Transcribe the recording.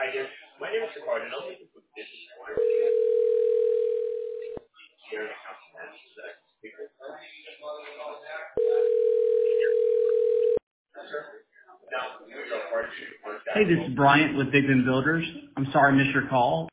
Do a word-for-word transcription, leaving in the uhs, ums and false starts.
Hey, this is Bryant with Bigman Builders. I'm sorry I missed your call.